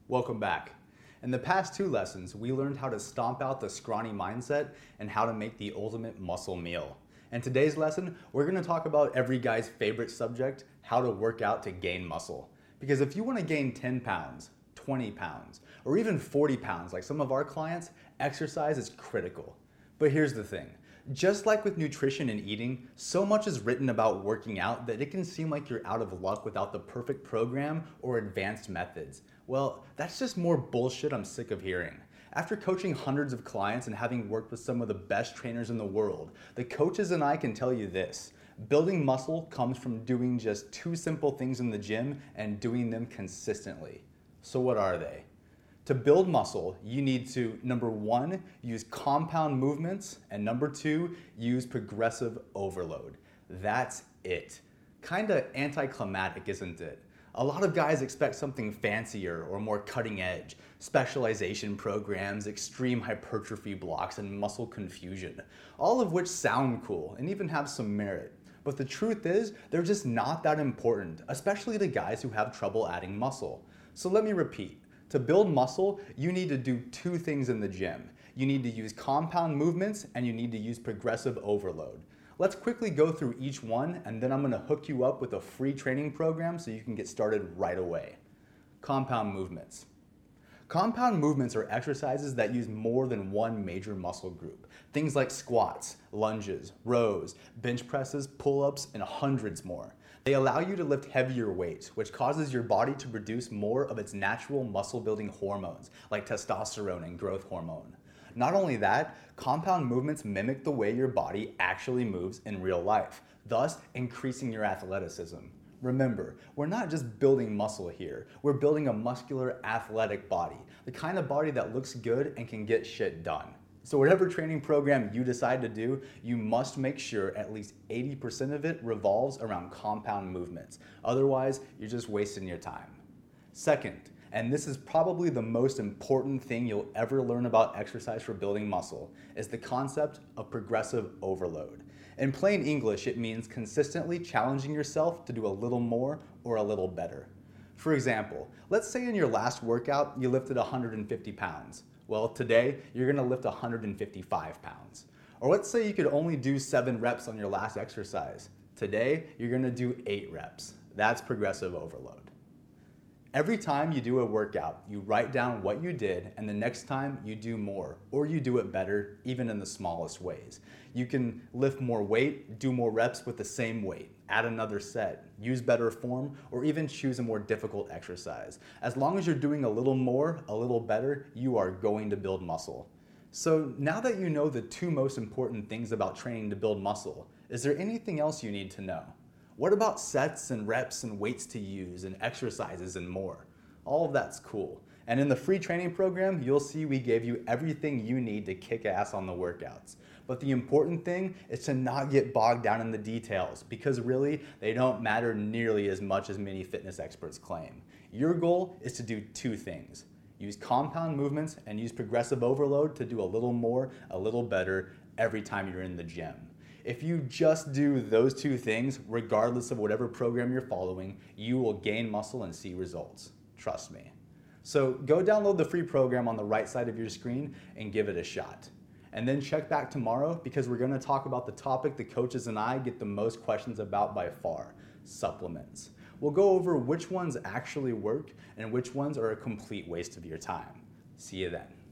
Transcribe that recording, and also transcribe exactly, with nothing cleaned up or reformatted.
Welcome back. In the past two lessons, we learned how to stomp out the scrawny mindset and how to make the ultimate muscle meal. In today's lesson, we're going to talk about every guy's favorite subject, how to work out to gain muscle. Because if you want to gain ten pounds, twenty pounds, or even forty pounds like some of our clients, exercise is critical. But here's the thing. Just like with nutrition and eating, so much is written about working out that it can seem like you're out of luck without the perfect program or advanced methods. Well, that's just more bullshit I'm sick of hearing. After coaching hundreds of clients and having worked with some of the best trainers in the world, the coaches and I can tell you this. Building muscle comes from doing just two simple things in the gym and doing them consistently. So what are they? To build muscle, you need to, number one, use compound movements, and number two, use progressive overload. That's it. Kinda anticlimactic, isn't it? A lot of guys expect something fancier or more cutting edge, specialization programs, extreme hypertrophy blocks, and muscle confusion, all of which sound cool and even have some merit. But the truth is, they're just not that important, especially to guys who have trouble adding muscle. So let me repeat. To build muscle, you need to do two things in the gym. You need to use compound movements and you need to use progressive overload. Let's quickly go through each one and then I'm gonna hook you up with a free training program so you can get started right away. Compound movements. Compound movements are exercises that use more than one major muscle group. Things like squats, lunges, rows, bench presses, pull-ups, and hundreds more. They allow you to lift heavier weights, which causes your body to produce more of its natural muscle-building hormones, like testosterone and growth hormone. Not only that, compound movements mimic the way your body actually moves in real life, thus increasing your athleticism. Remember, we're not just building muscle here, we're building a muscular, athletic body, the kind of body that looks good and can get shit done. So whatever training program you decide to do, you must make sure at least eighty percent of it revolves around compound movements. Otherwise, you're just wasting your time. Second, and this is probably the most important thing you'll ever learn about exercise for building muscle, is the concept of progressive overload. In plain English, it means consistently challenging yourself to do a little more or a little better. For example, let's say in your last workout, you lifted one hundred fifty pounds. Well, today, you're gonna lift one hundred fifty-five pounds. Or let's say you could only do seven reps on your last exercise. Today, you're gonna do eight reps. That's progressive overload. Every time you do a workout, you write down what you did, and the next time you do more, or you do it better, even in the smallest ways. You can lift more weight, do more reps with the same weight, add another set, use better form, or even choose a more difficult exercise. As long as you're doing a little more, a little better, you are going to build muscle. So now that you know the two most important things about training to build muscle, is there anything else you need to know? What about sets and reps and weights to use and exercises and more? All of that's cool. And in the free training program, you'll see we gave you everything you need to kick ass on the workouts. But the important thing is to not get bogged down in the details because really, they don't matter nearly as much as many fitness experts claim. Your goal is to do two things. Use compound movements and use progressive overload to do a little more, a little better every time you're in the gym. If you just do those two things, regardless of whatever program you're following, you will gain muscle and see results. Trust me. So go download the free program on the right side of your screen and give it a shot. And then check back tomorrow because we're gonna talk about the topic the coaches and I get the most questions about by far, supplements. We'll go over which ones actually work and which ones are a complete waste of your time. See you then.